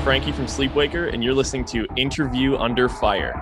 Frankie from Sleepwaker, and you're listening to Interview Under Fire.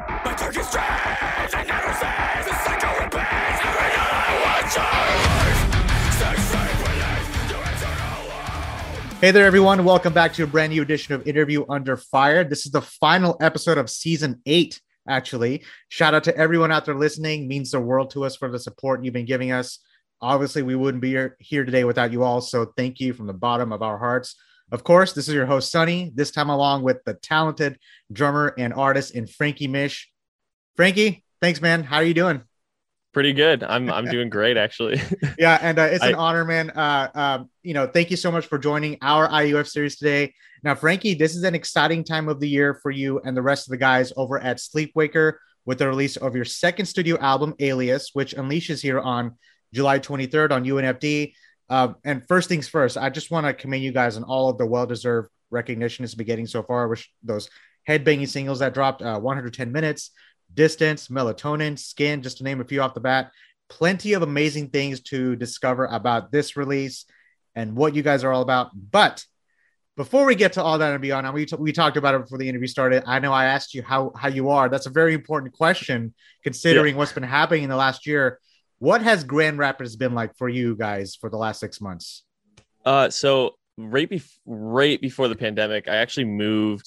Hey there, everyone. Welcome back to a brand new edition of Interview Under Fire. This is the final episode of season 8, actually. Shout out to everyone out there listening. It means the world to us for the support you've been giving us. Obviously, we wouldn't be here today without you all, so thank you from the bottom of our hearts. Of course, this is your host, Sonny, this time along with the talented drummer and artist in Frankie Mish. Frankie, thanks, man. How are you doing? Pretty good. I'm doing great, actually. Yeah, and it's an honor, man. Thank you so much for joining our IUF series today. Now, Frankie, this is an exciting time of the year for you and the rest of the guys over at Sleepwaker with the release of your second studio album, Alias, which unleashes here on July 23rd on UNFD. And first things first, I just want to commend you guys on all of the well-deserved recognition it's been getting so far, which those headbanging singles that dropped, 110 Minutes, Distance, Melatonin, Skin, just to name a few off the bat. Plenty of amazing things to discover about this release and what you guys are all about. But before we get to all that and beyond, we talked about it before the interview started. I know I asked you how you are. That's a very important question considering what's been happening in the last year. What has Grand Rapids been like for you guys for the last 6 months? So right before the pandemic, I actually moved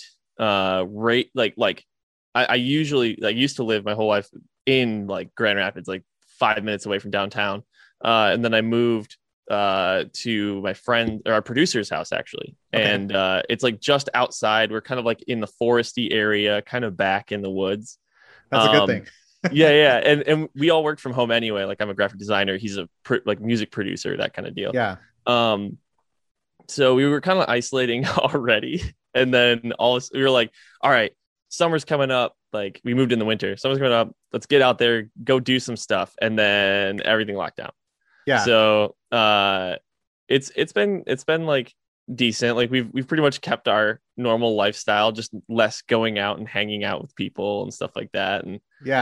I used to live my whole life in like Grand Rapids, like 5 minutes away from downtown. And then I moved to my friend or our producer's house, actually. Okay. And it's like just outside. We're kind of like in the foresty area, kind of back in the woods. That's a good thing. Yeah. And we all worked from home anyway. Like I'm a graphic designer. He's a music producer, that kind of deal. Yeah. So we were kind of isolating already. And then we were like, all right, summer's coming up. Like we moved in the winter. Summer's coming up. Let's get out there, go do some stuff. And then everything locked down. Yeah. So it's been like decent. Like we've pretty much kept our normal lifestyle, just less going out and hanging out with people and stuff like that. And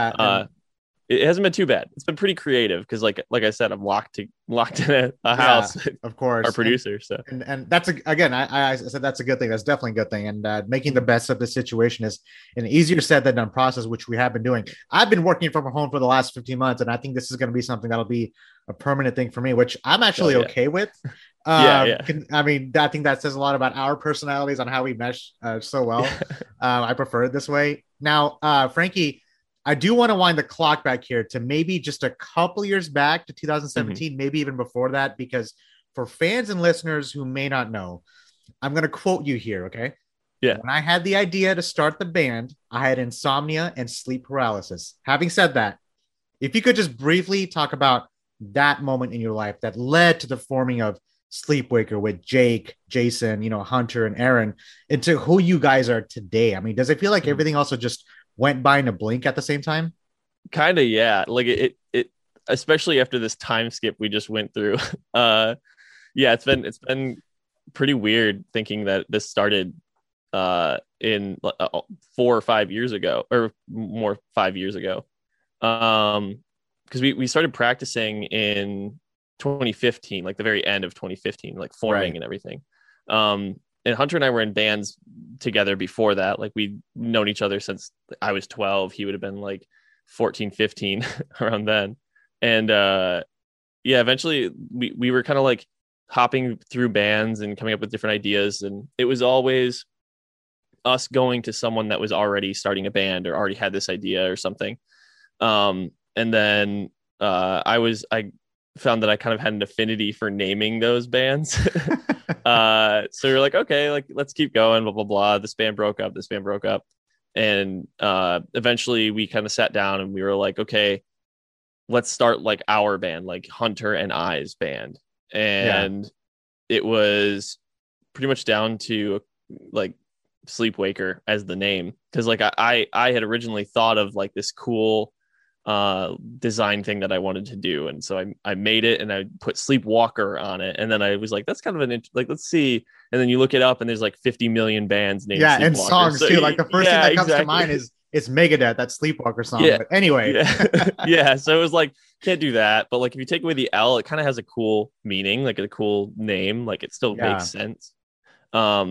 it hasn't been too bad. It's been pretty creative because like I said, I'm locked in a house. Yeah, of course, our producer. And that's I said that's a good thing. That's definitely a good thing. And making the best of the situation is an easier said than done process, which we have been doing. I've been working from home for the last 15 months, and I think this is going to be something that'll be a permanent thing for me, which I'm actually okay with. I mean, I think that says a lot about our personalities on how we mesh so well. I prefer it this way. Now, Frankie, I do want to wind the clock back here to maybe just a couple years back to 2017, maybe even before that, because for fans and listeners who may not know, I'm going to quote you here, okay? Yeah. When I had the idea to start the band, I had insomnia and sleep paralysis. Having said that, if you could just briefly talk about that moment in your life that led to the forming of Sleepwaker with Jake, Jason, Hunter and Aaron, into who you guys are today. I mean, does it feel like everything also just went by in a blink at the same time? Kind of, yeah. Like it especially after this time skip we just went through. It's been pretty weird thinking that this started in 4 or 5 years ago, or more 5 years ago. Because we started practicing in 2015, like the very end of 2015, like forming and everything. And Hunter and I were in bands together before that. Like we'd known each other since I was 12. He would have been like 14, 15 around then. And eventually we were kind of like hopping through bands and coming up with different ideas. And it was always us going to someone that was already starting a band or already had this idea or something. And then I found that I kind of had an affinity for naming those bands. So you're like, okay, like let's keep going, blah, blah, blah. This band broke up. And eventually we kind of sat down and we were like, okay, let's start like our band, like Hunter and I's band. And it was pretty much down to like Sleepwaker as the name. Cause like I had originally thought of like this cool design thing that I wanted to do, and so I made it and I put Sleepwalker on it, and then I was like, that's kind of let's see, and then you look it up and there's like 50 million bands named Sleepwalker. And songs too. Like the first thing that comes to mind is it's Megadeth, that Sleepwalker song. But anyway, so it was like, can't do that, but like if you take away the L, it kind of has a cool meaning, like a cool name, like it still makes sense.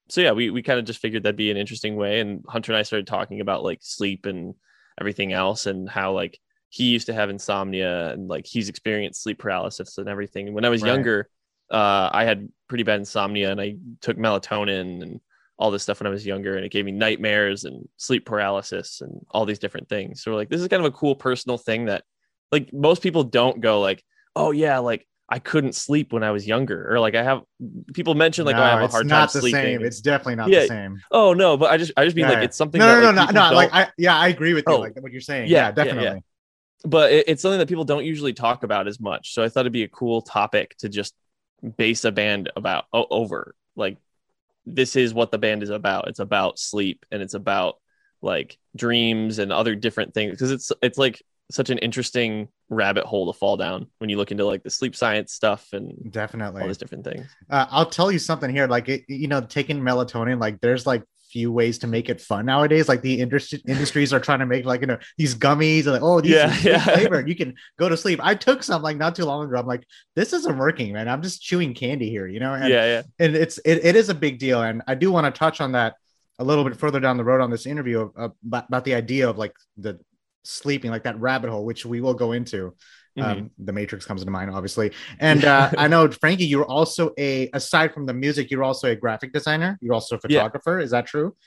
so yeah, we kind of just figured that'd be an interesting way. And Hunter and I started talking about like sleep and everything else, and how like he used to have insomnia and like he's experienced sleep paralysis and everything. And when I was younger, I had pretty bad insomnia, and I took melatonin and all this stuff when I was younger, and it gave me nightmares and sleep paralysis and all these different things. So we're like, this is kind of a cool personal thing that like most people don't go like, oh yeah, like I couldn't sleep when I was younger, or like I have people mention like, no, oh, I have a hard time sleeping. Same. It's definitely not the same. Oh no, but I just mean like it's something. No. Like I agree with you. Like what you're saying. Yeah, definitely. Yeah. But it's something that people don't usually talk about as much. So I thought it'd be a cool topic to just base a band about over. Like this is what the band is about. It's about sleep, and it's about like dreams and other different things, because it's like such an interesting rabbit hole to fall down when you look into like the sleep science stuff and definitely all these different things. I'll tell you something here, like taking melatonin, like there's like few ways to make it fun nowadays. Like the industries are trying to make like these gummies and like, oh, these flavored, you can go to sleep. I took some like not too long ago. I'm like, this isn't working, man. I'm just chewing candy here, and, and it is a big deal. And I do want to touch on that a little bit further down the road on this interview about the idea of like the sleeping, like that rabbit hole, which we will go into. The Matrix comes to mind, obviously. And I know, Frankie, you're also aside from the music, you're also a graphic designer. You're also a photographer. Is that true?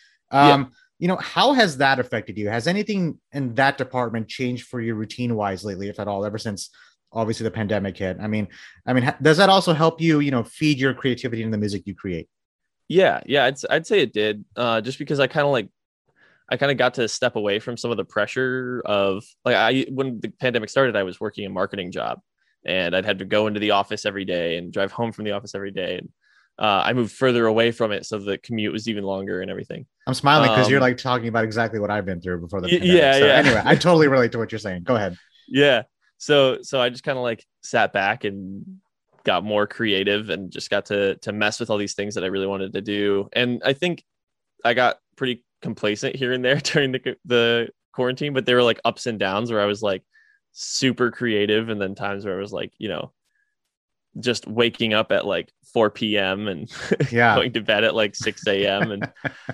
How has that affected you? Has anything in that department changed for you routine wise lately, if at all, ever since obviously the pandemic hit? I mean, does that also help you, feed your creativity in the music you create? Yeah. I'd say it did. Just because I kind of got to step away from some of the pressure of like when the pandemic started, I was working a marketing job, and I'd had to go into the office every day and drive home from the office every day. And I moved further away from it, so the commute was even longer and everything. I'm smiling because you're like talking about exactly what I've been through before the pandemic. Anyway, I totally relate to what you're saying. Go ahead. Yeah. So I just kind of like sat back and got more creative and just got to mess with all these things that I really wanted to do. And I think I got pretty complacent here and there during the quarantine, but there were like ups and downs where I was like super creative, and then times where I was like, just waking up at like 4 p.m. and going to bed at like 6 a.m. and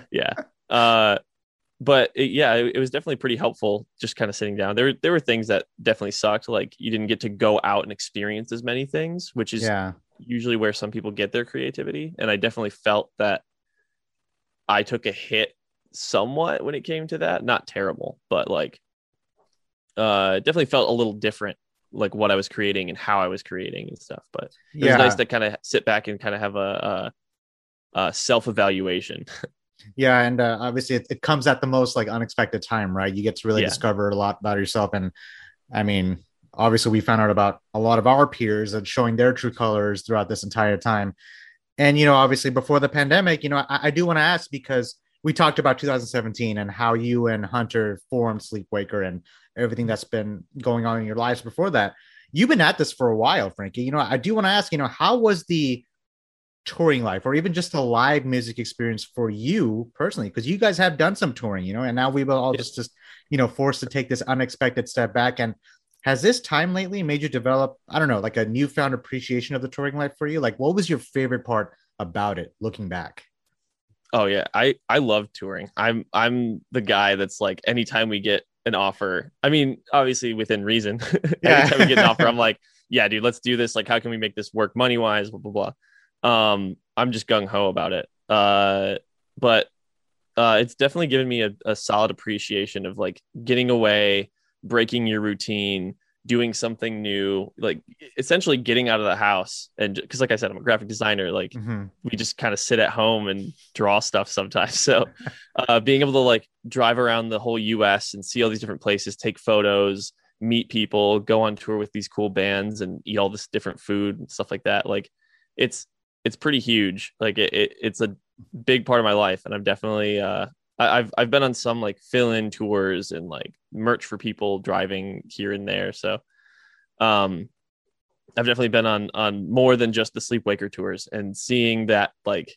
but it was definitely pretty helpful just kind of sitting down. There were things that definitely sucked, like you didn't get to go out and experience as many things, which is usually where some people get their creativity. And I definitely felt that I took a hit somewhat when it came to that. Not terrible, but like definitely felt a little different, like what I was creating and how I was creating and stuff. But it was nice to kind of sit back and kind of have a self-evaluation. And obviously it comes at the most like unexpected time, right? You get to really discover a lot about yourself. And I mean, obviously we found out about a lot of our peers and showing their true colors throughout this entire time. And obviously before the pandemic, I do want to ask, because we talked about 2017 and how you and Hunter formed Sleepwaker and everything that's been going on in your lives before that. You've been at this for a while, Frankie. I do want to ask, how was the touring life, or even just a live music experience for you personally? Because you guys have done some touring, and now we've all just forced to take this unexpected step back. And has this time lately made you develop, I don't know, like a newfound appreciation of the touring life for you? Like, what was your favorite part about it looking back? Oh yeah, I love touring. I'm the guy that's like, anytime we get an offer, I mean, obviously within reason, anytime we get an offer, I'm like, yeah, dude, let's do this. Like, how can we make this work money wise? Blah blah blah. I'm just gung ho about it. But it's definitely given me a solid appreciation of like getting away, breaking your routine, doing something new, like essentially getting out of the house. And because like I said, I'm a graphic designer, like we just kind of sit at home and draw stuff sometimes. So being able to like drive around the whole US and see all these different places, take photos, meet people, go on tour with these cool bands and eat all this different food and stuff like that. Like it's pretty huge. Like it's a big part of my life. And I'm definitely, I've been on some like fill-in tours and like merch for people driving here and there. So I've definitely been on more than just the Sleepwaker tours, and seeing that like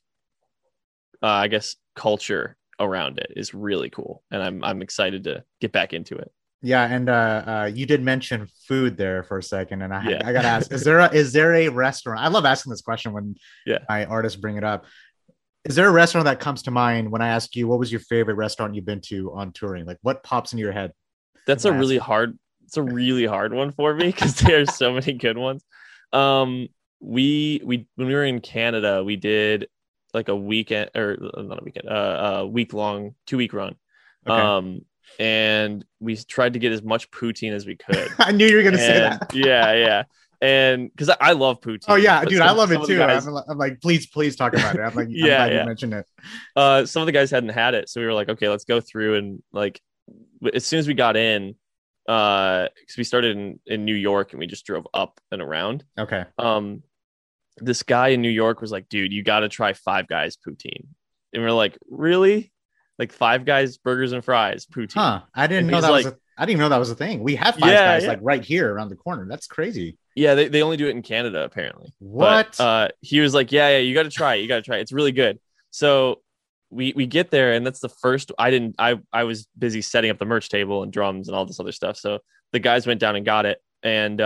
I guess culture around it is really cool. And I'm excited to get back into it. Yeah, and you did mention food there for a second, and I gotta ask: is there a restaurant? I love asking this question when my artists bring it up. Is there a restaurant that comes to mind when I ask you what was your favorite restaurant you've been to on touring? Like what pops into your head? That's a really hard. It's a really hard one for me because there's so many good ones. We when we were in Canada, we did like a weekend or not a weekend, a week long, 2 week run. Okay. And we tried to get as much poutine as we could. I knew you were gonna say that. Yeah. And because I love poutine. Oh yeah, dude, I love it too. Guys, I'm like, please talk about it. I'm like, I'm glad you mentioned it. Some of the guys hadn't had it, so we were like, okay, let's go through and like, as soon as we got in, because we started in New York and we just drove up and around. Okay. This guy in New York was like, dude, you got to try Five Guys poutine, and we're like, really? Like Five Guys burgers and fries poutine? Huh? I didn't know that I didn't even know that was a thing. We have Five Guys like right here around the corner. That's crazy. Yeah, they only do it in Canada apparently. What? But, he was like, yeah, you got to try it. You got to try it. It's really good. So we get there, and that's the first. I was busy setting up the merch table and drums and all this other stuff. So the guys went down and got it, and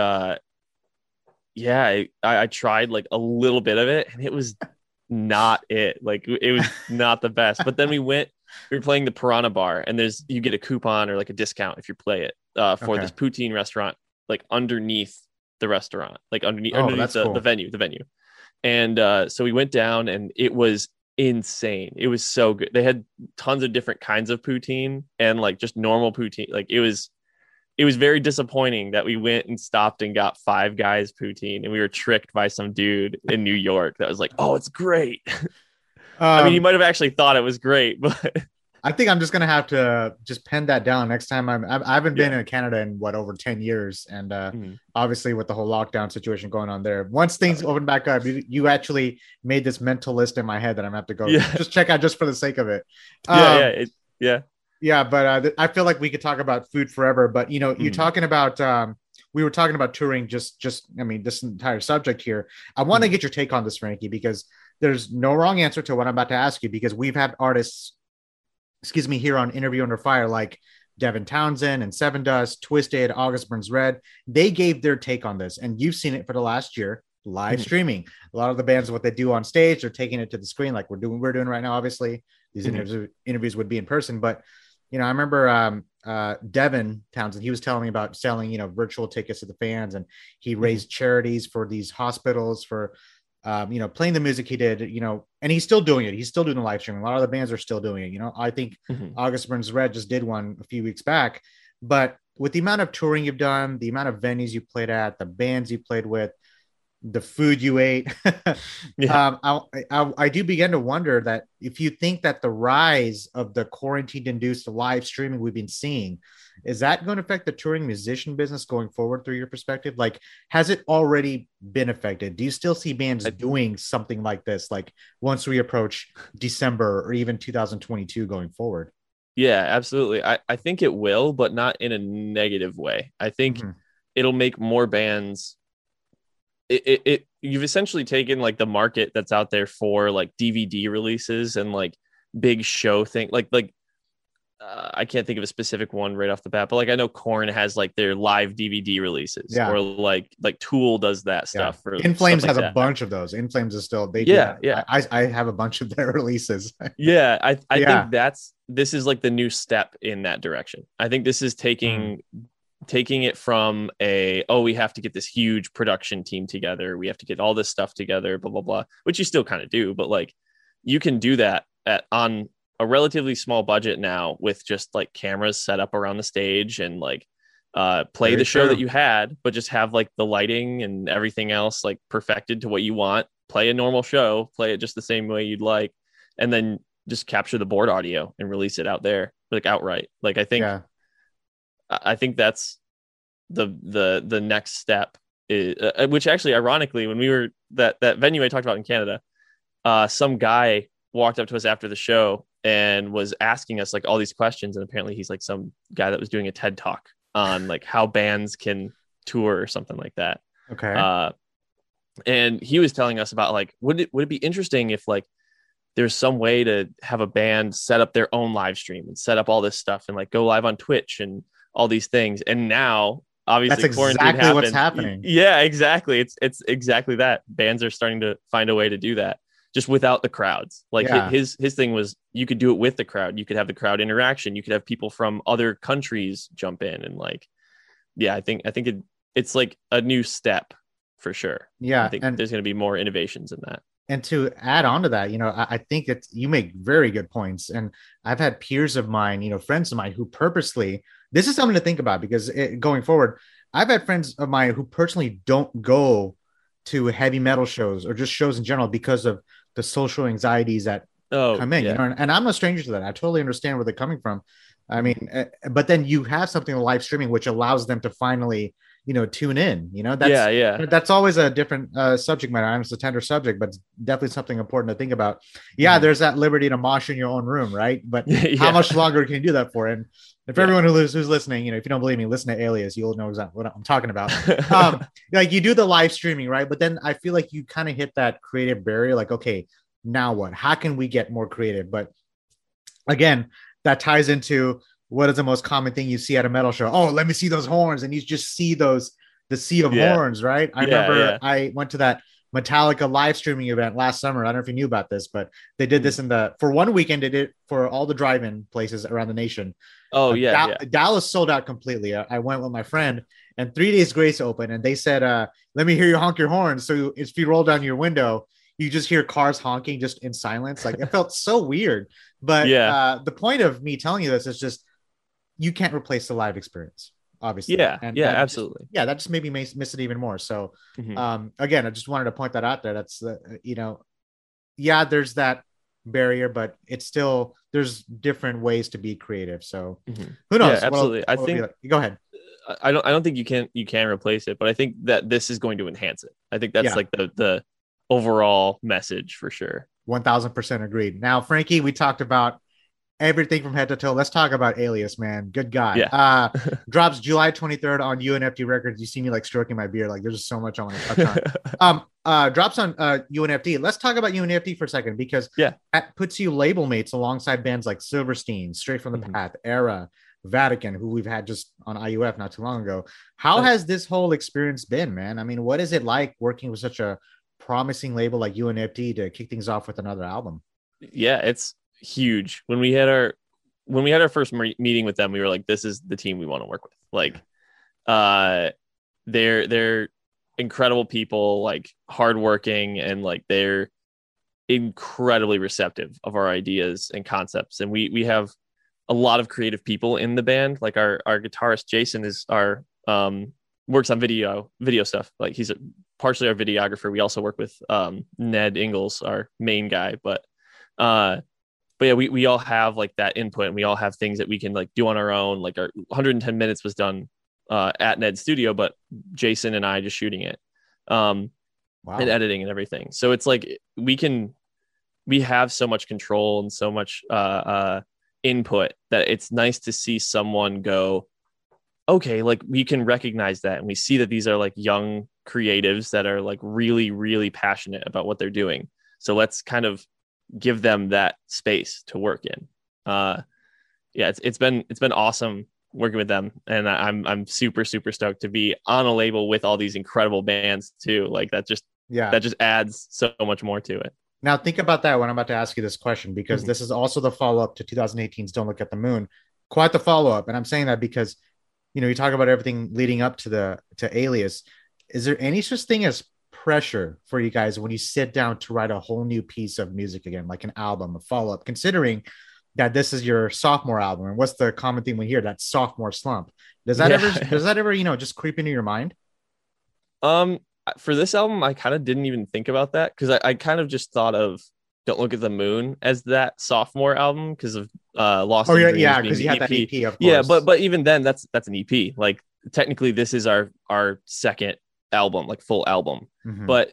I tried like a little bit of it, and it was not it. Like it was not the best. But then we were playing the Piranha Bar, and you get a coupon or like a discount if you play it for this poutine restaurant, like underneath the restaurant, like underneath the venue. And so we went down, and it was insane. It was so good. They had tons of different kinds of poutine and like just normal poutine. Like it was very disappointing that we went and stopped and got Five Guys poutine, and we were tricked by some dude in New York that was like, oh, it's great. I mean, he might have actually thought it was great, but I think I'm just gonna have to just pen that down next time. I haven't been in Canada in over 10 years, and obviously with the whole lockdown situation going on there, once things open back up, you actually made this mental list in my head that I'm gonna have to go just check out just for the sake of it. Yeah, but I feel like we could talk about food forever. But you're talking about we were talking about touring. I mean, this entire subject here. I want to get your take on this, Frankie, because there's no wrong answer to what I'm about to ask you. Because we've had artists, here on Interview Under Fire, like Devin Townsend and Seven Dust, Twisted, August Burns Red. They gave their take on this, and you've seen it for the last year. Live streaming. A lot of the bands, what they do on stage, they're taking it to the screen, like we're doing right now. Obviously, these interviews would be in person, but I remember Devin Townsend, he was telling me about selling, virtual tickets to the fans, and he raised charities for these hospitals for, playing the music he did, and he's still doing it. He's still doing the live streaming. A lot of the bands are still doing it. I think August Burns Red just did one a few weeks back, but with the amount of touring you've done, the amount of venues you played at, the bands you played with, the food you ate, I do begin to wonder that if you think that the rise of the quarantine-induced live streaming we've been seeing, is that going to affect the touring musician business going forward through your perspective? Like, has it already been affected? Do you still see bands doing something like this, like once we approach December or even 2022 going forward? Yeah, absolutely. I think it will, but not in a negative way. I think it'll make more bands. You've essentially taken like the market that's out there for like DVD releases and like big show thing, like I can't think of a specific one right off the bat, but like I know Korn has like their live DVD releases, or like Tool does that stuff. For In Flames has a bunch of those. In Flames is still I have a bunch of their releases. I think this is like the new step in that direction. I think this is taking it from we have to get this huge production team together, we have to get all this stuff together, blah blah blah, which you still kind of do, but like you can do that on a relatively small budget now with just like cameras set up around the stage and like play the show that you had, but just have like the lighting and everything else like perfected to what you want. Play a normal show, play it just the same way you'd like, and then just capture the board audio and release it out there like outright. Like I think that's the next step, which actually ironically, when we were that venue I talked about in Canada, some guy walked up to us after the show and was asking us like all these questions, and apparently he's like some guy that was doing a TED talk on like how bands can tour or something like that. Okay. And he was telling us about like would it be interesting if like there's some way to have a band set up their own live stream and set up all this stuff and like go live on Twitch and all these things. And now obviously that's exactly what's happening. Yeah, exactly. It's exactly that. Bands are starting to find a way to do that. just without the crowds. Like Yeah. his thing was you could do it with the crowd. You could have the crowd interaction. You could have people from other countries jump in and like, yeah, I think it's like a new step for sure. Yeah, I think and there's going to be more innovations in that. to add on to that, I think that you make very good points. And I've had peers of mine, friends of mine who purposely, this is something to think about because going forward, I've had friends of mine who personally don't go to heavy metal shows or just shows in general because of the social anxieties that Oh come in, yeah, and I'm no stranger to that. I totally understand where they're coming from. I Mhm. mean, but then you have something like live streaming, which allows them to finally, tune in. yeah, yeah. That's always a different subject matter. I know it's a tender subject, but it's definitely something important to think about. Yeah, Mhm. there's that liberty to mosh in your own room, right? But how Yeah. much longer can you do that for? And if Yeah. everyone who's listening, if you don't believe me, listen to Alias, you'll know exactly what I'm talking about. Like you do the live streaming, right? But then I feel like you kind of hit that creative barrier. Like, okay, now what? How can we get more creative? But again, that ties into what is the most common thing you see at a metal show? Oh, let me see those horns. And you just see the sea of Yeah. horns, right? I Yeah, remember yeah. I went to that Metallica live streaming event last summer. I don't know if you knew about this, but they did this for one weekend. They did it for all the drive-in places around the nation. Oh yeah, yeah. Dallas sold out completely. I went with my friend, and 3 days grace opened, and they said, "Let me hear you honk your horn." So if you roll down your window, you just hear cars honking just in silence. Like it felt so weird. But Yeah. the point of me telling you this is just you can't replace the live experience, obviously. Yeah, And yeah, that absolutely. that just maybe miss it even more. So Mhm. again, I just wanted to point that out there. That's yeah, there's that barrier, but it's still there's different ways to be creative. So Mhm. who Yeah, knows? absolutely. I think Go ahead. I don't think you can replace it, but I think that this is going to enhance it. I think that's Yeah. like the overall message for sure. 1000% agreed. Now, Frankie, we talked about everything from head to toe. Let's talk about Alias, man. Good guy. Yeah. Drops July 23rd on UNFT Records. You see me like stroking my beard. Like there's just so much I want to touch on. Drops on UNFT. Let's talk about UNFT for a second because Yeah. that puts you label mates alongside bands like Silverstein, Straight from the Mhm. Path, Era, Vatican, who we've had just on IUF not too long ago. How has this whole experience been, man? I mean, what is it like working with such a promising label like UNFT to kick things off with another album? Yeah, it's huge. When we had our first meeting with them, we were like, this is the team we want to work with. Like they're incredible people, like hardworking, and like they're incredibly receptive of our ideas and concepts. And we have a lot of creative people in the band. Like our guitarist Jason is our works on video stuff. Like he's partially our videographer. We also work with Ned Ingalls, our main guy, but yeah, we all have like that input, and we all have things that we can like do on our own. Like our 110 minutes was done at Ned's studio, but Jason and I just shooting it Wow. and editing and everything. So it's like we have so much control and so much input that it's nice to see someone go, okay, like we can recognize that, and we see that these are like young creatives that are like really, really passionate about what they're doing. So let's kind of give them that space to work in. Yeah, it's been awesome working with them, and I'm super stoked to be on a label with all these incredible bands too. Like that just adds so much more to it. Now think about that when I'm about to ask you this question, because Mhm. this is also the follow-up to 2018's Don't Look at the Moon. Quite the follow-up. And I'm saying that because, you talk about everything leading up to Alias. Is there any such thing as pressure for you guys when you sit down to write a whole new piece of music again, like an album, a follow-up, considering that this is your sophomore album? And what's the common theme we hear? That sophomore slump. Does that ever, just creep into your mind? For this album, I kind of didn't even think about that, because I kind of just thought of Don't Look at the Moon as that sophomore album because of Lost in Dreams being because you the had that EP, of course. Yeah, but even then, that's an EP. Like technically, this is our second album, like full album. Mhm. But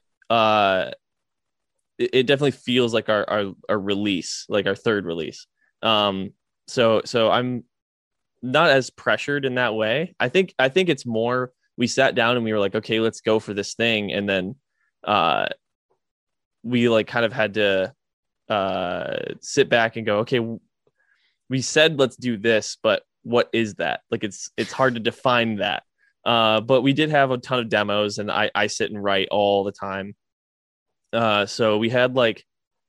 it definitely feels like our release, like our third release. So I'm not as pressured in that way. I think it's more we sat down and we were like, okay, let's go for this thing, and then we like kind of had to sit back and go, okay, we said let's do this, but what is that? Like it's hard to define that. But we did have a ton of demos, and I sit and write all the time. So we had like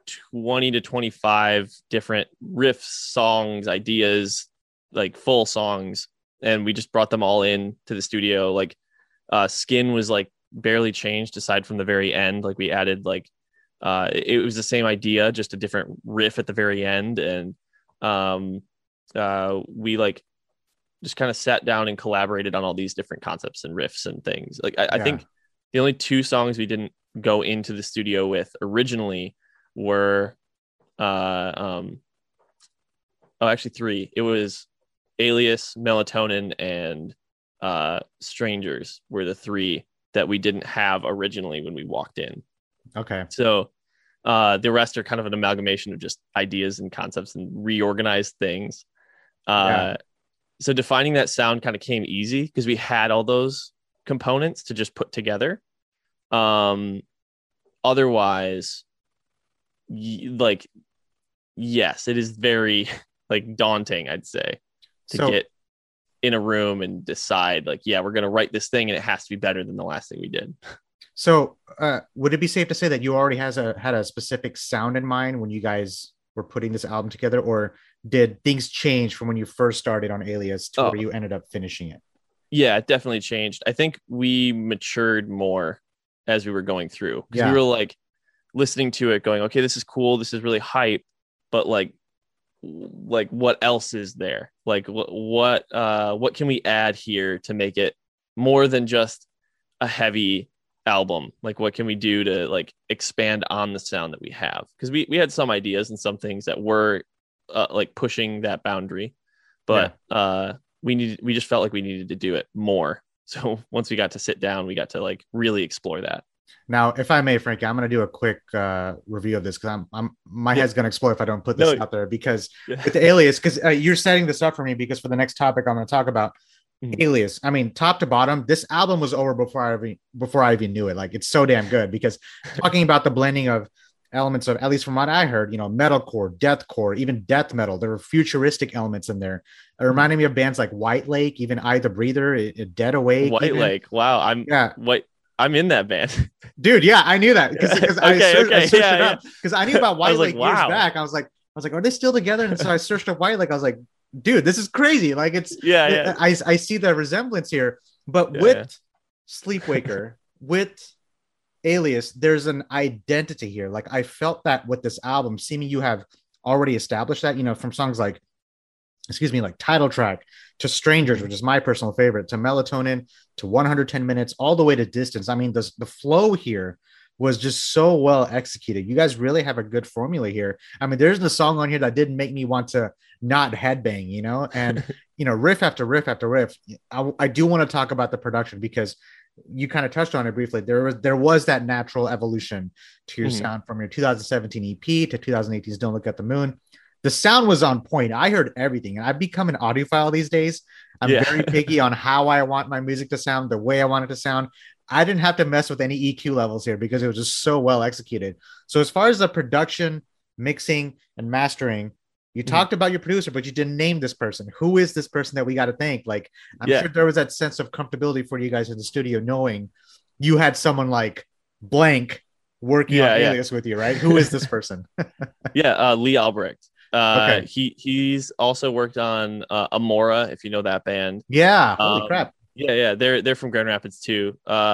20 to 25 different riffs, songs, ideas, like full songs, and we just brought them all in to the studio. Like Skin was like barely changed aside from the very end. Like we added like it was the same idea, just a different riff at the very end. And we like just kind of sat down and collaborated on all these different concepts and riffs and things. Like I think the only two songs we didn't go into the studio with originally were actually three. It was Alias, Melatonin, and Strangers were the three that we didn't have originally when we walked in. Okay. So the rest are kind of an amalgamation of just ideas and concepts and reorganized things. So defining that sound kind of came easy because we had all those components to just put together. Otherwise, like, yes, it is very like daunting, I'd say, to get in a room and decide like, yeah, we're going to write this thing and it has to be better than the last thing we did. So would it be safe to say that you already had a specific sound in mind when you guys were putting this album together, or did things change from when you first started on Alias to where you ended up finishing it? Yeah, it definitely changed. I think we matured more as we were going through, because we were like listening to it going, okay, this is cool, this is really hype, but like what else is there? Like what can we add here to make it more than just a heavy album? Like what can we do to like expand on the sound that we have? Because we had some ideas and some things that were like pushing that boundary, but we just felt like we needed to do it more. So once we got to sit down, we got to like really explore that. Now, if I may, Frankie, I'm going to do a quick review of this because my head's going to explode if I don't put this out there, because with the Alias, because you're setting this up for me, because for the next topic I'm going to talk about, Alias. I mean, top to bottom, this album was over before I even knew it. Like, it's so damn good, because talking about the blending of elements of, at least from what I heard, metalcore, deathcore, even death metal. There were futuristic elements in there. It reminded me of bands like White Lake, even Eye the Breather, Dead Awake. Lake. Wow. I'm in that band. Dude, yeah, I knew that because I searched it up because I knew about White Lake years back. I was like, are they still together? And so I searched up White Lake. I was like, dude, this is crazy. Like I see the resemblance here, but with Sleepwaker, with Alias, there's an identity here. Like I felt that with this album, seeming you have already established that, from songs like, like Title Track to Strangers, which is my personal favorite, to Melatonin, to 110 Minutes, all the way to Distance. I mean, the flow here was just so well executed. You guys really have a good formula here. I mean, there's the song on here that didn't make me want to not headbang, and, riff after riff after riff. I do want to talk about the production, because you kind of touched on it briefly. There was that natural evolution to your sound from your 2017 EP to 2018's Don't Look at the Moon. The sound was on point. I heard everything, and I've become an audiophile these days. I'm very picky on how I want my music to sound, the way I want it to sound. I didn't have to mess with any EQ levels here because it was just so well executed. So as far as the production, mixing, and mastering, you talked about your producer, but you didn't name this person. Who is this person that we got to thank? Like, I'm sure there was that sense of comfortability for you guys in the studio, knowing you had someone like blank working on Alias with you, right? Who is this person? Lee Albrecht. Okay. He's also worked on Amora, if you know that band. Yeah, holy crap. They're from Grand Rapids too.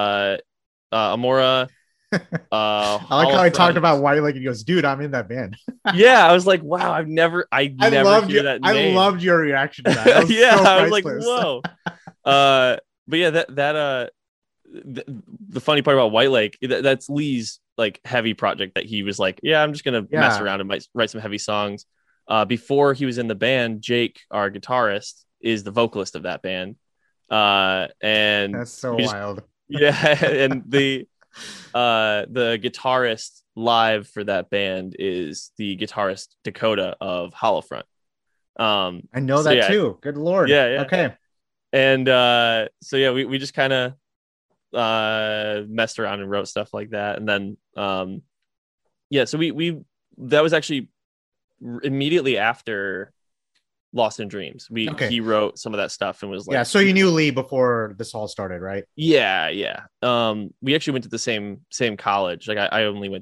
Amora. I like how I talked about White Lake and he goes, dude, I'm in that band. I was like, wow, I never loved hear that name. I loved your reaction to that. I was like, whoa. But the funny part about White Lake, that's Lee's like heavy project that he was like, I'm just gonna mess around and write some heavy songs. Before he was in the band, Jake, our guitarist, is the vocalist of that band. And that's so wild. And the guitarist live for that band is the guitarist Dakota of Hollowfront. I know that too. Good Lord. Okay. And we just kind of messed around and wrote stuff like that. And then so we that was actually immediately after Lost in Dreams. He wrote some of that stuff and was like, so you knew Lee before this all started, right? We actually went to the same college. Like I only went there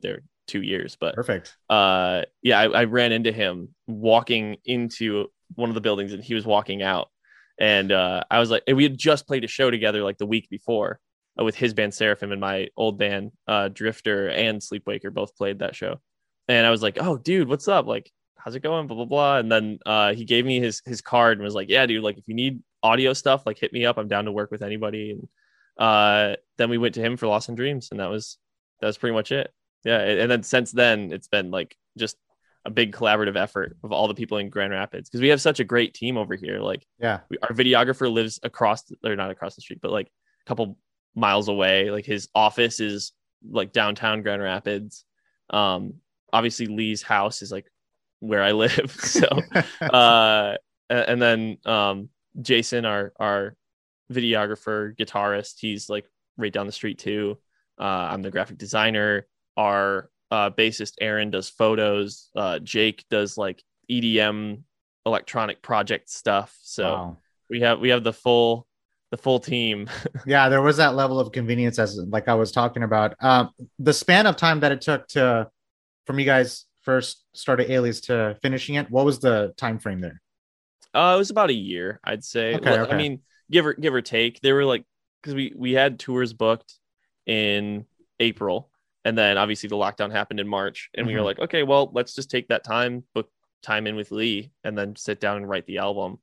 2 years. But perfect. yeah, I ran into him walking into one of the buildings, and he was walking out, and I was like, and we had just played a show together like the week before with his band Seraphim and my old band Drifter and Sleepwaker both played that show, and I was like, oh dude, what's up, like how's it going, blah blah blah. And then he gave me his card and was like, yeah dude, like if you need audio stuff, like hit me up, I'm down to work with anybody. And then we went to him for Lost in Dreams, and that was pretty much it. Yeah, and then since then it's been like just a big collaborative effort of all the people in Grand Rapids, because we have such a great team over here. Like, yeah, our videographer lives or not across the street, but like a couple miles away. Like his office is like downtown Grand Rapids. Obviously Lee's house is like where I live. So, and then Jason, our videographer, guitarist, he's like right down the street too. I'm the graphic designer. Our bassist Aaron does photos. Jake does like EDM electronic project stuff. So wow. we have the full team. Yeah, there was that level of convenience, as like I was talking about. The span of time that it took from you guys first started Alias to finishing it, what was the time frame there? It was about a year, I'd say. Okay. I mean, give or take. They were like, because we had tours booked in April, and then obviously the lockdown happened in March, and we were like, okay, well, let's just take that time, book time in with Lee, and then sit down and write the album.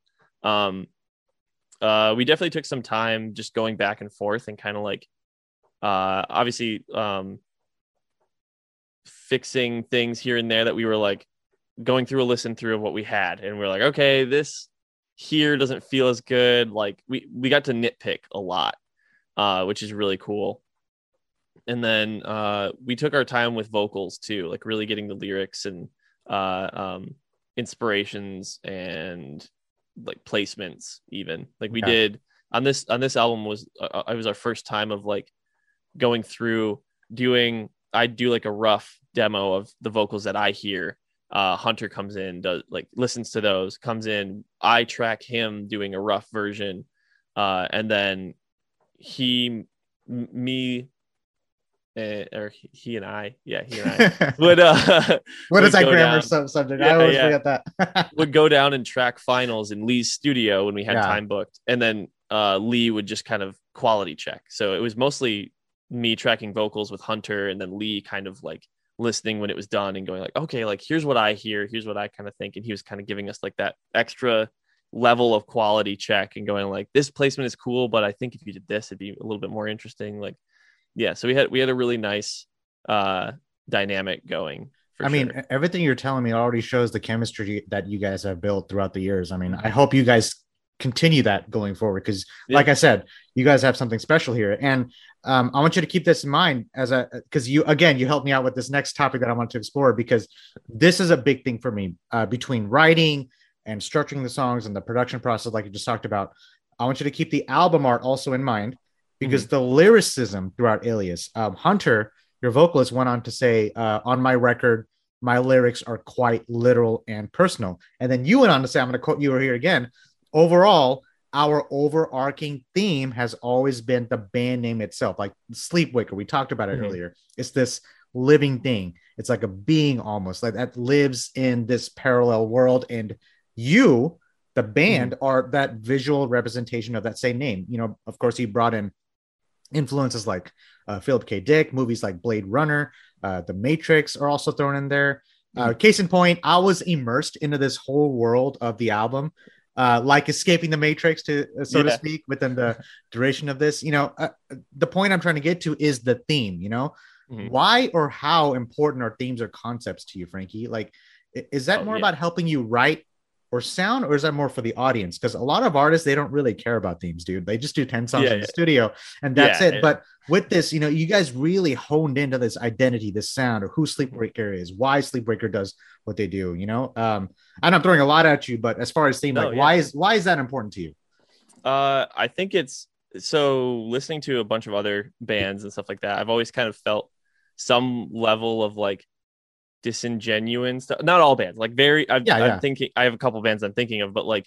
We definitely took some time just going back and forth and kind of like, obviously, fixing things here and there that we were like going through a listen through of what we had, and we're like, okay, this here doesn't feel as good. Like we got to nitpick a lot, which is really cool. And then we took our time with vocals too, like really getting the lyrics and inspirations and like placements. Even like we did on this album was it was our first time of like going through I do like a rough demo of the vocals that I hear. Hunter comes in, does like listens to those, comes in, I track him doing a rough version, and then he and I would what is that grammar down, subject? I always forget that. would go down and track finals in Lee's studio when we had time booked, and then Lee would just kind of quality check. So it was mostly me tracking vocals with Hunter, and then Lee kind of like listening when it was done and going like, okay, like here's what I hear, here's what I kind of think, and he was kind of giving us like that extra level of quality check and going like, this placement is cool, but I think if you did this, it'd be a little bit more interesting. Like, yeah, so we had a really nice dynamic going. I mean, everything you're telling me already shows the chemistry that you guys have built throughout the years. I mean, I hope you guys continue that going forward, because like I said, you guys have something special here. And I want you to keep this in mind because you helped me out with this next topic that I want to explore, because this is a big thing for me, between writing and structuring the songs and the production process, like you just talked about. I want you to keep the album art also in mind, because the lyricism throughout Alias, Hunter, your vocalist, went on to say, on my record, my lyrics are quite literal and personal. And then you went on to say, I'm going to quote you here again, overall, our overarching theme has always been the band name itself, like Sleepwaker. We talked about it earlier. It's this living thing. It's like a being almost like that lives in this parallel world. And you, the band, are that visual representation of that same name. You know, of course, he brought in influences like Philip K. Dick, movies like Blade Runner, The Matrix are also thrown in there. Case in point, I was immersed into this whole world of the album, like escaping the Matrix, to speak, within the duration of this. You know, the point I'm trying to get to is the theme. You know, why or how important are themes or concepts to you, Frankie? Like, is that more about helping you write or sound, or is that more for the audience? Because a lot of artists, they don't really care about themes, dude. They just do 10 songs in the studio and that's it. But with this, you know, you guys really honed into this identity, this sound of who Sleepwaker is, why Sleepwaker does what they do, you know? And I'm throwing a lot at you, but as far as theme, why is that important to you? I think it's, so listening to a bunch of other bands and stuff like that, I've always kind of felt some level of like disingenuous stuff. Not all bands, like I'm thinking, I have a couple bands I'm thinking of, but like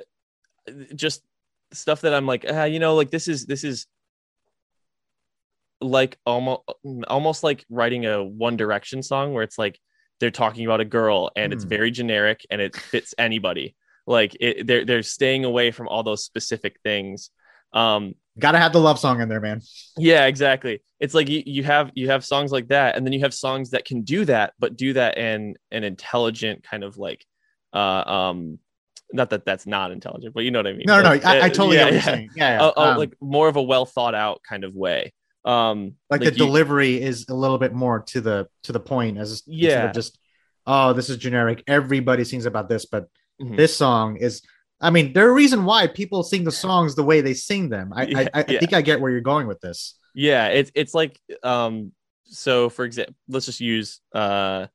just stuff that I'm like, you know, like this is like almost like writing a One Direction song where it's like they're talking about a girl and it's very generic and it fits anybody. Like they're staying away from all those specific things. Gotta have the love song in there, man. Yeah, exactly. It's like you have songs like that, and then you have songs that can do that, but do that in an intelligent kind of like not that that's not intelligent, but you know what I mean. No, I totally get what you're saying. Yeah. Like more of a well thought out kind of way. Like the delivery is a little bit more to the point, as instead of just, oh, this is generic, everybody sings about this, but this song is, I mean, there's a reason why people sing the songs the way they sing them. I think I get where you're going with this. Yeah, it's like so for example, let's just use try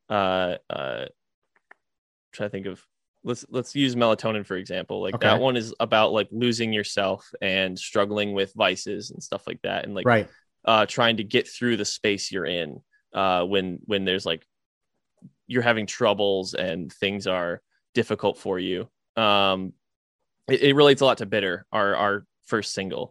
to think of, let's use Melatonin for example. Like that one is about like losing yourself and struggling with vices and stuff like that, and like trying to get through the space you're in when there's like you're having troubles and things are difficult for you. It relates a lot to Bitter, our first single.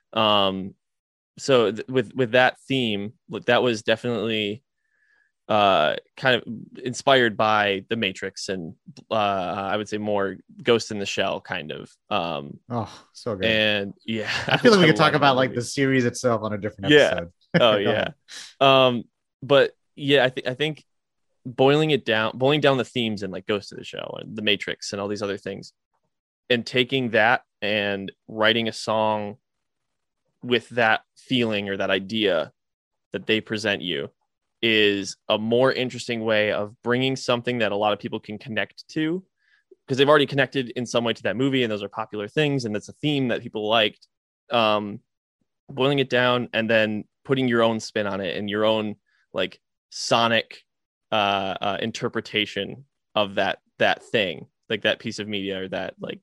So with that theme, look, that was definitely kind of inspired by The Matrix and I would say more Ghost in the Shell kind of. Oh, so good. And yeah, I feel like we could talk about like the series itself on a different episode. Oh yeah. But yeah, I think boiling down the themes in like Ghost in the Shell and The Matrix and all these other things, and taking that and writing a song with that feeling or that idea that they present you is a more interesting way of bringing something that a lot of people can connect to, because they've already connected in some way to that movie and those are popular things and that's a theme that people liked. Boiling it down and then putting your own spin on it and your own like sonic interpretation of that thing, like that piece of media or that like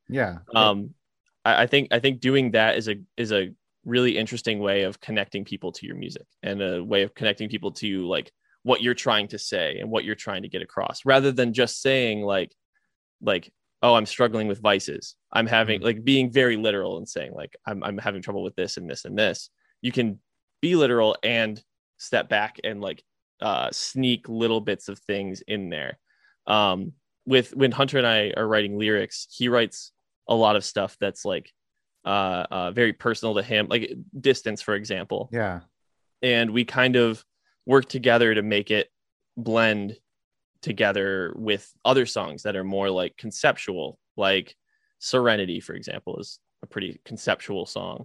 I think doing that is a really interesting way of connecting people to your music and a way of connecting people to like what you're trying to say and what you're trying to get across, rather than just saying like oh, I'm struggling with vices, I'm having like being very literal and saying like I'm having trouble with this and this and this. You can be literal and step back and like sneak little bits of things in there. When Hunter and I are writing lyrics, he writes a lot of stuff that's like very personal to him, like Distance, for example. Yeah. And we kind of work together to make it blend together with other songs that are more like conceptual, like Serenity, for example, is a pretty conceptual song.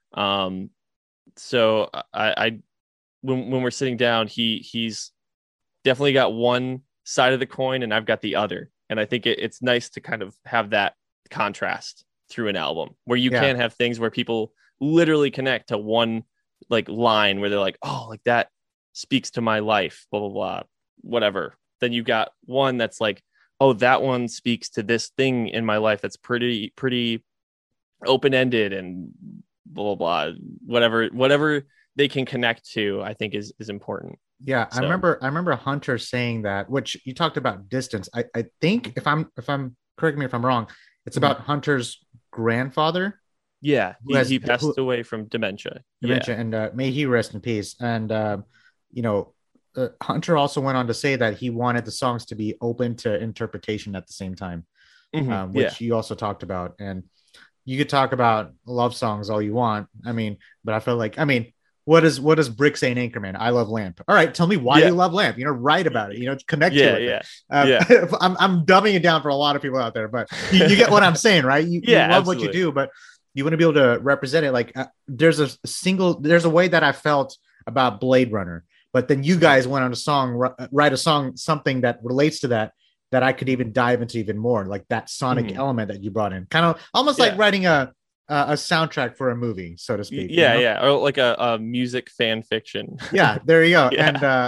So I when we're sitting down, he's definitely got one side of the coin and I've got the other. And I think it's nice to kind of have that contrast through an album where you can have things where people literally connect to one like line where they're like, oh, like that speaks to my life, blah, blah, blah, whatever. Then you got one that's like, oh, that one speaks to this thing in my life that's pretty open-ended and blah, blah, blah, whatever they can connect to, I think is important. Yeah. So. I remember Hunter saying that, which you talked about Distance. I think if I'm correct me if I'm wrong, it's about Hunter's grandfather. Yeah. He passed away from dementia. And may he rest in peace. And, Hunter also went on to say that he wanted the songs to be open to interpretation at the same time, which you also talked about. And you could talk about love songs all you want. I mean, but I feel like, what does Brick say in Anchorman? I love Lamp. All right, tell me why you love Lamp. Write about it. Connect to it. I'm dumbing it down for a lot of people out there, but you get what I'm saying, right? You love absolutely. What you do, but you want to be able to represent it. Like there's a way that I felt about Blade Runner, but then you guys went on write a song, something that relates to that I could even dive into even more, like that sonic element that you brought in, kind of almost like writing a soundtrack for a movie, so to speak. Or like a music fan fiction. Yeah, there you go.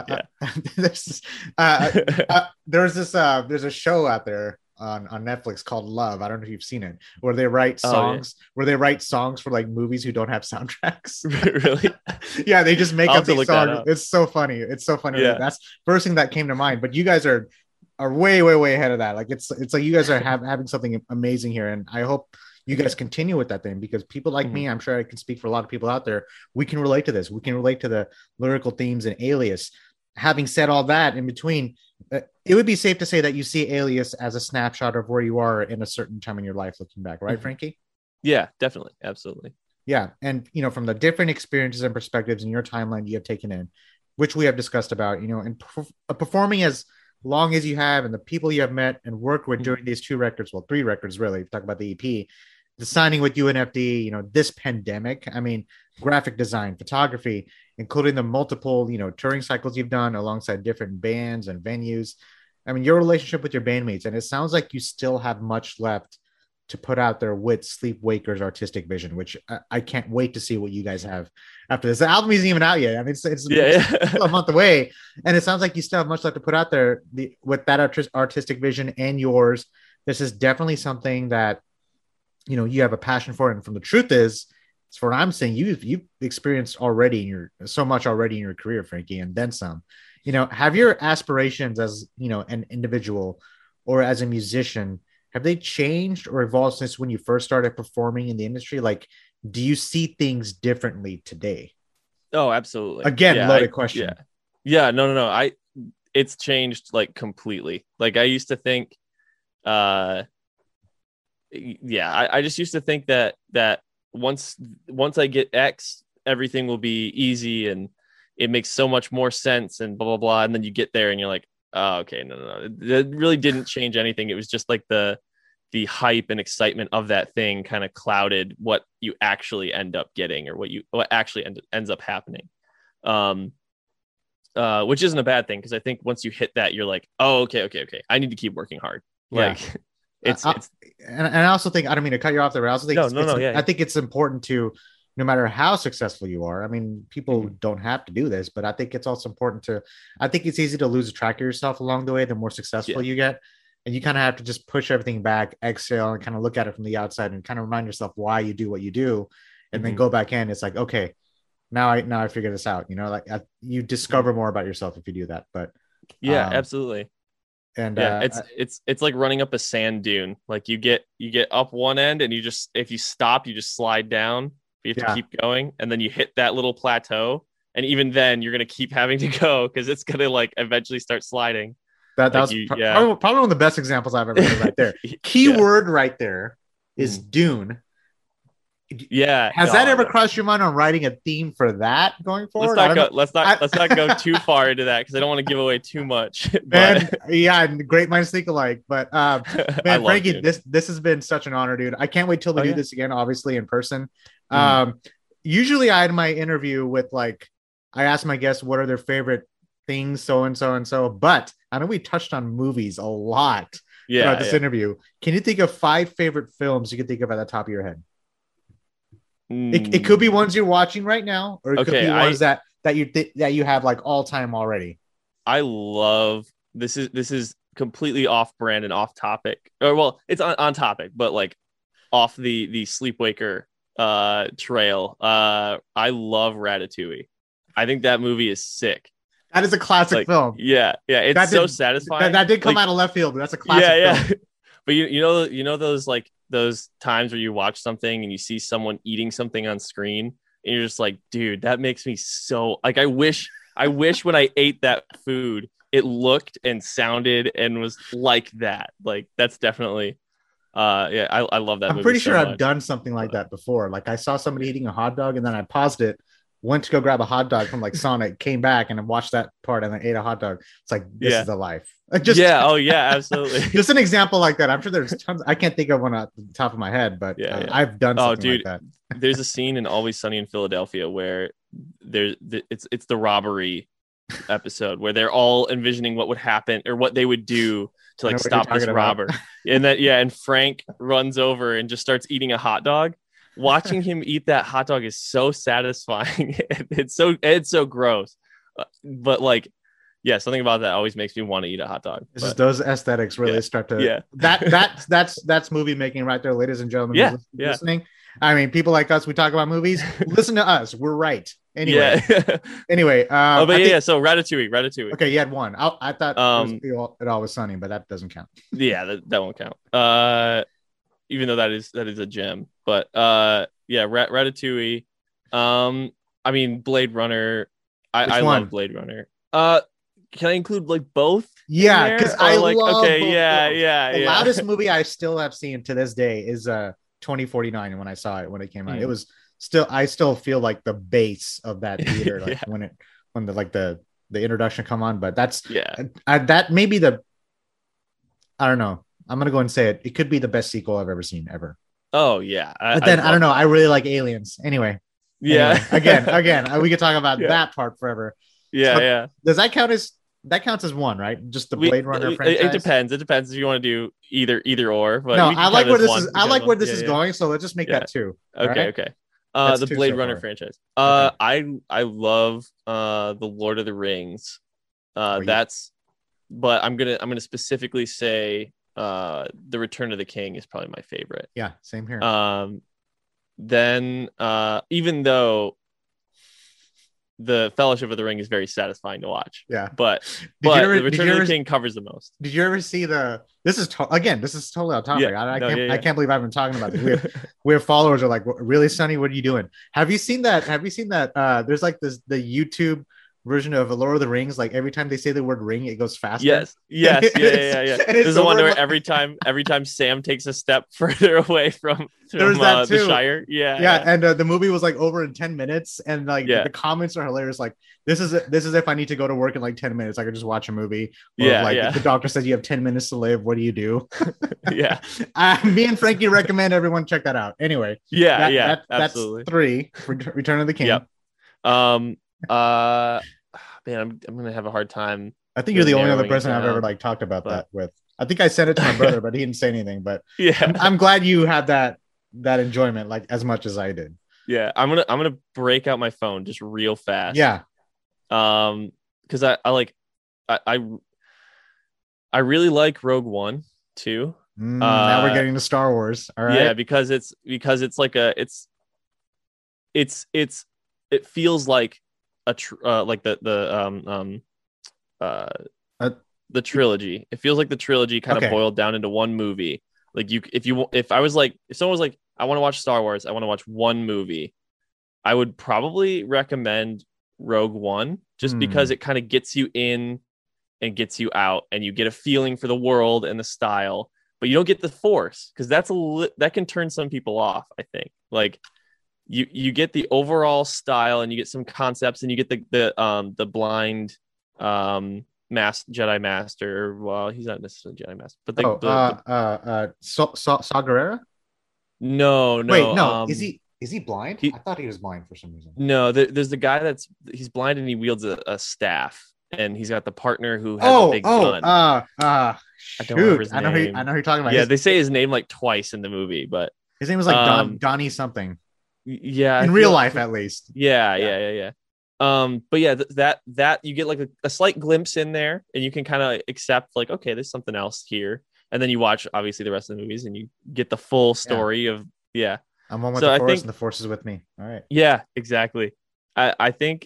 There's a show out there on Netflix called Love. I don't know if you've seen it, where they write songs for like movies who don't have soundtracks. Really? Yeah, they just make up these songs. It's so funny. Yeah. That's first thing that came to mind. But you guys are way ahead of that. Like it's like you guys are having something amazing here, and I hope you guys continue with that thing, because people like me, I'm sure I can speak for a lot of people out there, we can relate to this. We can relate to the lyrical themes in Alias. Having said all that in between, it would be safe to say that you see Alias as a snapshot of where you are in a certain time in your life looking back, right, Frankie? Yeah, definitely. Absolutely. Yeah. And, from the different experiences and perspectives in your timeline you have taken in, which we have discussed about, and performing as long as you have, and the people you have met and worked with during these 2 records, well, 3 records, really, talk about the EP, the signing with UNFD, this pandemic, I mean, graphic design, photography, including the multiple, touring cycles you've done alongside different bands and venues. I mean, your relationship with your bandmates, and it sounds like you still have much left to put out there with Sleepwaker's artistic vision, which I can't wait to see what you guys have after this. The album isn't even out yet. I mean, it's a month away, and it sounds like you still have much left to put out there with that artistic vision and yours. This is definitely something that, you have a passion for. And from the truth is, it's what I'm saying, you've experienced already so much already in your career, Frankie, and then some. Have your aspirations as, an individual or as a musician, have they changed or evolved since when you first started performing in the industry? Like, do you see things differently today? Oh, absolutely. Again, loaded question. Yeah. No. It's changed like completely. Like I used to think, I just used to think that once I get X, everything will be easy and it makes so much more sense and blah, blah, blah. And then you get there and you're like, oh, okay, no. It really didn't change anything. It was just like the hype and excitement of that thing kind of clouded what you actually end up getting, or what actually ends up happening. Which isn't a bad thing, because I think once you hit that, you're like, oh, okay. I need to keep working hard. Yeah. Like and I also think, I don't mean to cut you off there, but I also think I think it's important to, no matter how successful you are, I mean, people don't have to do this, but I think it's also important I think it's easy to lose track of yourself along the way, the more successful you get. And you kind of have to just push everything back, exhale, and kind of look at it from the outside and kind of remind yourself why you do what you do, and then go back in. It's like, okay, now I figure this out, you discover more about yourself if you do that. But absolutely. And it's like running up a sand dune. Like you get up one end, and if you stop, you just slide down. You have to keep going, and then you hit that little plateau, and even then you're gonna keep having to go because it's gonna like eventually start sliding. That was probably one of the best examples I've ever heard right there. Keyword right there is Dune. Yeah. Has that ever crossed your mind on writing a theme for that going forward? Let's not go too far into that, because I don't want to give away too much. Man, great minds think alike. But man, Frankie, this has been such an honor, dude. I can't wait till we do this again, obviously in person. Usually I had my interview with I asked my guests what are their favorite things, so and so, but I know we touched on movies a lot throughout this interview. Can you think of 5 favorite films you can think of at the top of your head? It could be ones you're watching right now, or it could be ones that you have like all time already. I love this is completely off brand and off topic, or well, it's on topic, but like off the Sleepwaker trail. I love Ratatouille. I think that movie is sick. That is a classic film. Yeah, it's so satisfying. That did come out of left field, but that's a classic film. But you know those those times where you watch something and you see someone eating something on screen and you're just like, dude, that makes me so like, I wish when I ate that food, it looked and sounded and was like that. Like that's definitely, I love that movie. I'm pretty sure I've done something like that before. Like I saw somebody eating a hot dog and then I paused it, went to go grab a hot dog from like Sonic, came back and I watched that part and then ate a hot dog. It's like, this is the life. Absolutely. Just an example like that. I'm sure there's tons. I can't think of one at the top of my head, but I've done something like that. There's a scene in Always Sunny in Philadelphia where it's the robbery episode where they're all envisioning what would happen or what they would do to like stop this robber. And Frank runs over and just starts eating a hot dog. Watching him eat that hot dog is so satisfying. It's so gross, but like. Yeah, something about that always makes me want to eat a hot dog. It's just those aesthetics really start to that's movie making right there, ladies and gentlemen. Listening. I mean, people like us, we talk about movies. Listen to us, we're right. Anyway, So Ratatouille. Okay, you had one. I thought it Always Sunny, but that doesn't count. Yeah, that won't count. even though that is a gem. But yeah, Ratatouille. I mean, Blade Runner. I love Blade Runner. Can I include like both? Yeah, because I like love okay, both yeah. The loudest movie I still have seen to this day is 2049. And when I saw it when it came out, it was still I still feel like the base of that theater, like when the introduction come on. But that's that may be the I don't know. I'm gonna go and say it. It could be the best sequel I've ever seen ever. Oh yeah, but then I don't know. That. I really like Aliens. Anyway. Again, we could talk about that part forever. Yeah. Does that count as one, right? Just the Blade Runner franchise. It depends. It depends if you want to do either or. But no, I like where this is. I like where this is going. So let's just make that two. Okay. The Blade Runner franchise. I love the Lord of the Rings. That's. But I'm gonna specifically say the Return of the King is probably my favorite. Yeah, same here. Then even though the Fellowship of the Ring is very satisfying to watch, but the Return of the King covers the most. Did you ever see this is totally off topic. I can't believe I've been talking about this. We have followers are like, really, Sonny, what are you doing? Have you seen that there's like the YouTube version of Lord of the Rings, like every time they say the word ring, it goes faster. Yes. Yeah. There's the one where every time Sam takes a step further away from the Shire. Yeah. And the movie was like over in 10 minutes, and like the comments are hilarious. Like this is if I need to go to work in like 10 minutes, I could just watch a movie. Or if the doctor says you have 10 minutes to live, what do you do? Me and Frankie recommend everyone check that out. Anyway, absolutely. That's 3 for Return of the King. Yep. Man, I'm gonna have a hard time. I think you're the only other person I've ever like talked about that with. I think I sent it to my brother, but he didn't say anything. But I'm glad you had that enjoyment like as much as I did. Yeah, I'm gonna break out my phone just real fast. Yeah. Because I really like Rogue One too. Now we're getting to Star Wars. All right. Yeah, because it's like it feels like like the trilogy. It feels like the trilogy kind of boiled down into one movie. Like if someone was like, I want to watch Star Wars, I want to watch one movie, I would probably recommend Rogue One, just because it kind of gets you in and gets you out, and you get a feeling for the world and the style, but you don't get the Force, because that can turn some people off. I think like you get the overall style, and you get some concepts, and you get the blind Jedi Master. Well, he's not necessarily Jedi Master, but Saw Gerrera? No. Wait, no. Is he blind? I thought he was blind for some reason. No, there's the guy he's blind, and he wields a staff, and he's got the partner who has a big gun. I don't remember his name. I know who you're talking about. Yeah, they say his name like twice in the movie, but his name was like Donnie something. Yeah, in real life at least. Yeah. But yeah, that you get like a slight glimpse in there, and you can kind of accept like, okay, there's something else here, and then you watch obviously the rest of the movies, and you get the full story of I'm one with the Force, and the Force is with me. All right. Yeah, exactly. I think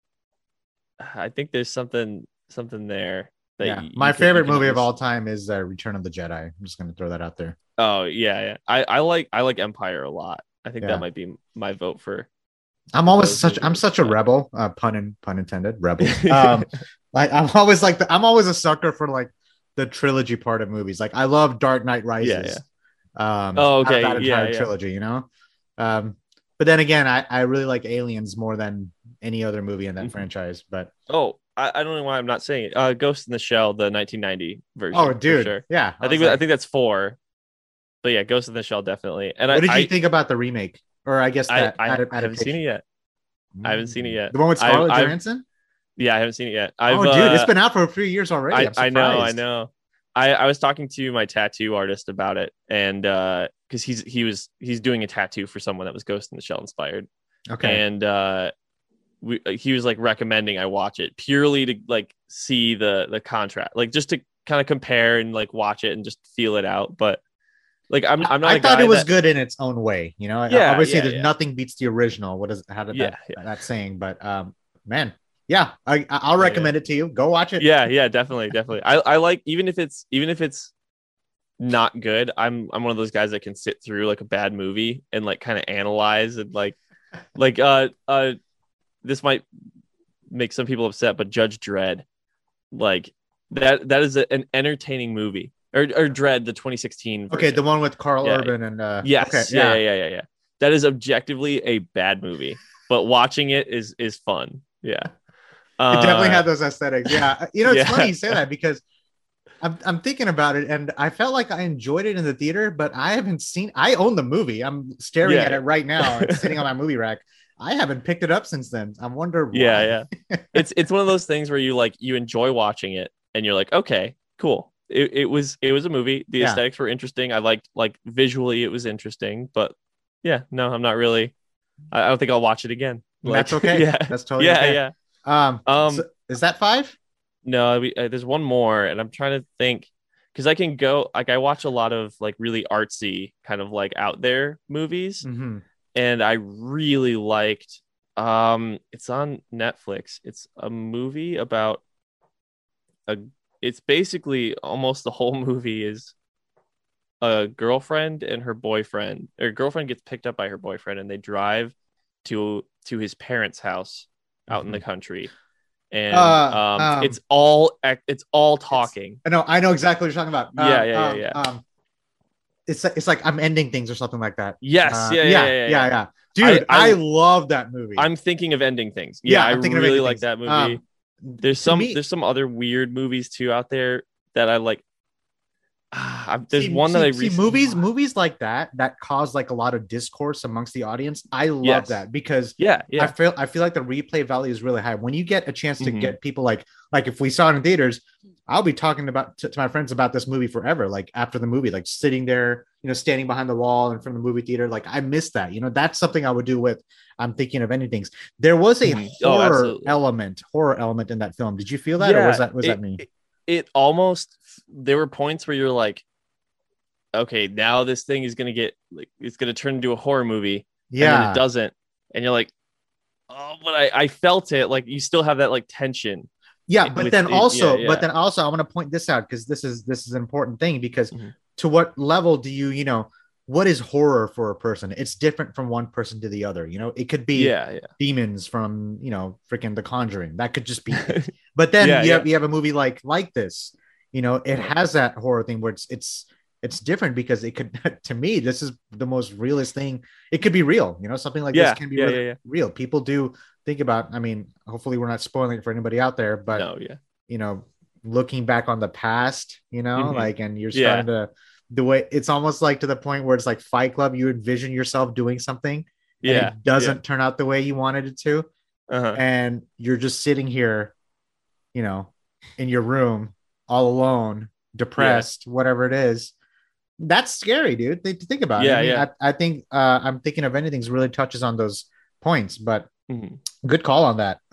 there's something there. My favorite movie of all time is Return of the Jedi. I'm just gonna throw that out there. Oh yeah. I like Empire a lot. I think that might be my vote for. I'm such a rebel. Pun intended. Rebel. I'm always a sucker for like the trilogy part of movies. Like I love Dark Knight Rises. That entire trilogy, you know. But then again, I really like Aliens more than any other movie in that franchise. But I don't know why I'm not saying it. Ghost in the Shell, the 1990 version. Oh, dude, sure. Yeah. I think that's 4. But yeah, Ghost in the Shell definitely. And what did you think about the remake? Or I guess that I haven't seen it yet. I haven't seen it yet. The one with Scarlett Johansson? Yeah, I haven't seen it yet. Dude, it's been out for a few years already. I know. I was talking to my tattoo artist about it, and because he's doing a tattoo for someone that was Ghost in the Shell inspired. Okay. And he was like recommending I watch it purely to like see the contrast, like just to kind of compare and like watch it and just feel it out. But like I'm not. I thought it was good in its own way, you know. Obviously, there's nothing beats the original. That saying? But man, yeah, I'll recommend it to you. Go watch it. Yeah, definitely. I like even if it's not good. I'm one of those guys that can sit through like a bad movie and like kind of analyze and like this might make some people upset, but Judge Dredd, like that is an entertaining movie. Or Dredd, the 2016 version. Okay, the one with Carl Yeah. Urban and Yes. okay, Yeah. That is objectively a bad movie, but watching it is fun. Yeah. It definitely had those aesthetics. Yeah. You know, it's Yeah. funny you say that because I'm thinking about it and I felt like I enjoyed it in the theater, but I haven't seen, I own the movie. I'm staring Yeah. at it right now. It's sitting on my movie rack. I haven't picked it up since then. I wonder why. Yeah. It's one of those things where you enjoy watching it and you're like, okay, cool. It was a movie. The aesthetics were interesting. I liked like visually it was interesting, but yeah, no, I'm not really. I don't think I'll watch it again. Like, That's okay. Yeah. That's totally okay. Yeah. So is that 5? No, there's one more, and I'm trying to think because I can go like I watch a lot of like really artsy kind of like out there movies, Mm-hmm. and I really liked. It's on Netflix. It's a movie about a. It's basically almost the whole movie is a girlfriend and her boyfriend. Or girlfriend gets picked up by her boyfriend, and they drive to his parents' house out in the country. And it's all talking. I know exactly what you're talking about. Yeah. It's like I'm ending things or something like that. Yes. Yeah. Dude, I love that movie. I'm thinking of ending things. Yeah, I really like that movie. There's some other weird movies too out there that I like. There's one that I recently movies like that cause like a lot of discourse amongst the audience. I love that because I feel like the replay value is really high when you get a chance to get people like if we saw it in theaters, I'll be talking about to my friends about this movie forever. Like after the movie, like sitting there, standing behind the wall in front of the movie theater. Like I miss that. That's something I would do with. I'm thinking of ending things. There was a horror element in that film. Did you feel that, or was that me? It almost, there were points where you're like, okay, now this thing is gonna get like it's gonna turn into a horror movie. And then it doesn't, and you're like, oh, but I felt it. Like you still have that like tension. Yeah, but then also I want to point this out because this is an important thing because to what level do you what is horror for a person? It's different from one person to the other. It could be demons from freaking The Conjuring. That could just be it. But then you have a movie like this. It has that horror thing where it's different because it could, to me, this is the most realist thing. It could be real. Something like this can be real. People do think about. I mean, hopefully we're not spoiling it for anybody out there, but looking back on the past, like, and you're starting to. The way it's almost like to the point where it's like Fight Club, you envision yourself doing something and it doesn't turn out the way you wanted it to. And you're just sitting here, in your room all alone, depressed, whatever it is. That's scary, dude. Think about it. I think I'm thinking of anything's really touches on those points, but good call on that.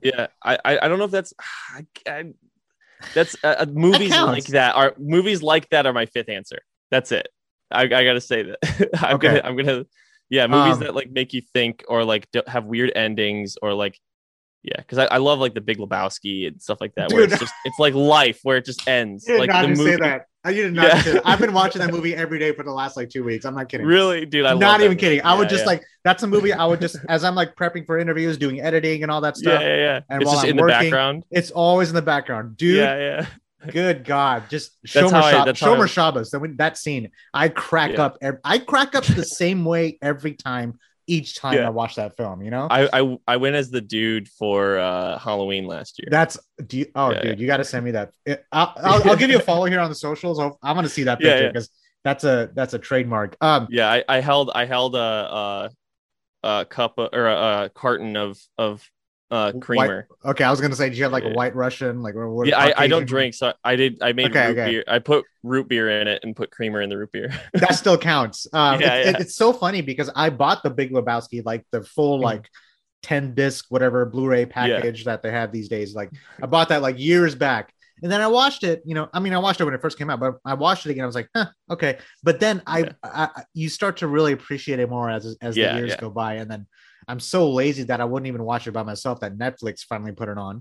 I don't know if that's movies like that are my fifth answer. That's it. I gotta say that. I'm gonna movies that like make you think or like have weird endings or like because I love like the Big Lebowski and stuff like that. Dude. Where it's like life where it just ends. You did like not the movie. Say that. I did not say that. I've been watching that movie every day for the last like 2 weeks. I'm not kidding. Really, dude. I'm not even kidding. I would just like that's a movie I would just as I'm like prepping for interviews, doing editing and all that stuff. And it's while just I'm in working, the background. It's always in the background, dude. Good God, just Shomer Shabbos. That scene, I crack up. I crack up the same way every time. Each time I watch that film, I went as the dude for Halloween last year. Dude, you got to send me that. I'll give you a follow here on the socials. I'm gonna see that picture because that's a trademark. I held a cup or a carton of creamer. Okay, I was gonna say, did you have like a White Russian? Like, I don't drink, so I made root beer. I put root beer in it and put creamer in the root beer. That still counts. It's so funny because I bought the Big Lebowski, like the full like 10 disc whatever Blu-ray package that they have these days. Like I bought that like years back, and then I watched it. I watched it when it first came out, but I watched it again. I was like, okay. But then you start to really appreciate it more as the years go by, and then. I'm so lazy that I wouldn't even watch it by myself that Netflix finally put it on.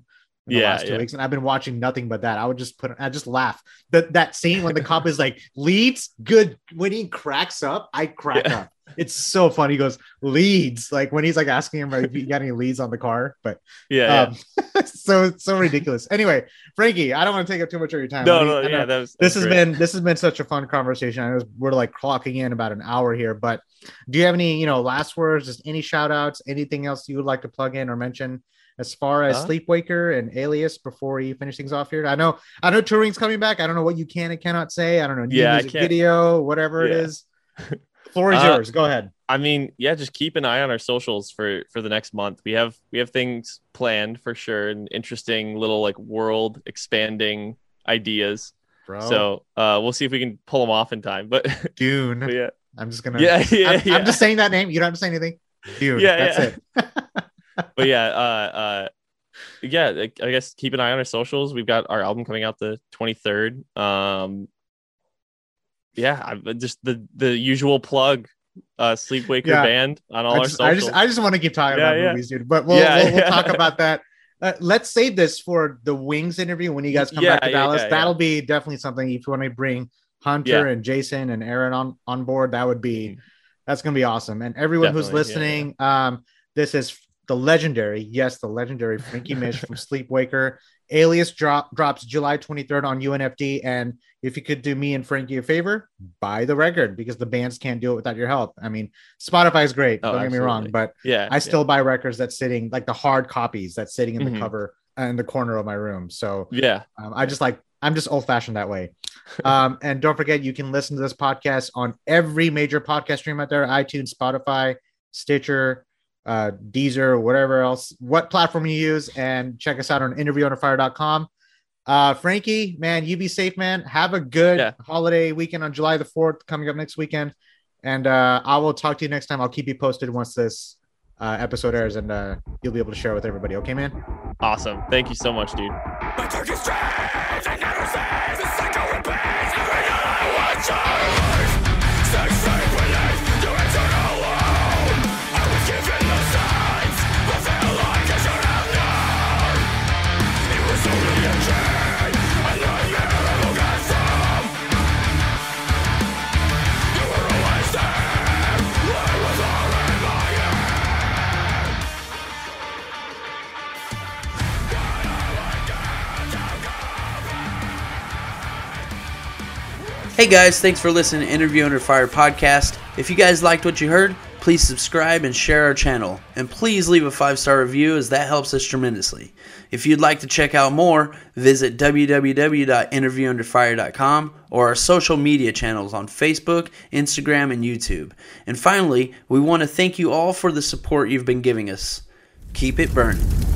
in the last 2 weeks, and I've been watching nothing but that. I just laugh. That scene when the cop is like, Leeds, good. When he cracks up, I crack up. It's so funny. He goes, Leeds, like when he's like asking him if you got any leads on the car. But so ridiculous. Anyway, Frankie, I don't want to take up too much of your time. This has been such a fun conversation. I know we're like clocking in about an hour here, but do you have any last words, just any shout outs, anything else you would like to plug in or mention as far as Sleepwaker and Alias before you finish things off here? I know touring's coming back. I don't know what you can and cannot say. I don't know, music video, whatever it is. Floor is yours. Go ahead. I mean, just keep an eye on our socials for the next month. We have things planned for sure, and interesting little like world expanding ideas. Bro. So we'll see if we can pull them off in time. But Dune. But I'm just gonna. I'm just saying that name. You don't have to say anything. Dune. That's it. But I guess keep an eye on our socials. We've got our album coming out the 23rd. Just the usual plug, Sleepwaker band on all our socials. I just want to keep talking about movies, dude. But we'll talk about that. Let's save this for the Wings interview when you guys come back to Dallas. That'll be definitely something. If you want to bring Hunter and Jason and Aaron on board, that's going to be awesome. And everyone who's listening, this is the legendary Frankie Mish from Sleepwaker. Alias drops July 23rd on UNFD. And if you could do me and Frankie a favor, buy the record, because the bands can't do it without your help. I mean, Spotify is great. Don't get me wrong, but I still buy records that's sitting, like the hard copies that's sitting in the cover in the corner of my room. So I'm just old fashioned that way. And don't forget, you can listen to this podcast on every major podcast stream out there: iTunes, Spotify, Stitcher, Deezer, whatever else, what platform you use, and check us out on interviewunderfire.com. Frankie, man, you be safe, man. Have a good holiday weekend on July the 4th coming up next weekend. And I will talk to you next time. I'll keep you posted once this episode airs, and you'll be able to share with everybody. Okay, man? Awesome. Thank you so much, dude. Hey guys, thanks for listening to Interview Under Fire podcast. If you guys liked what you heard, please subscribe and share our channel. And please leave a 5-star review, as that helps us tremendously. If you'd like to check out more, visit www.interviewunderfire.com or our social media channels on Facebook, Instagram, and YouTube. And finally, we want to thank you all for the support you've been giving us. Keep it burning.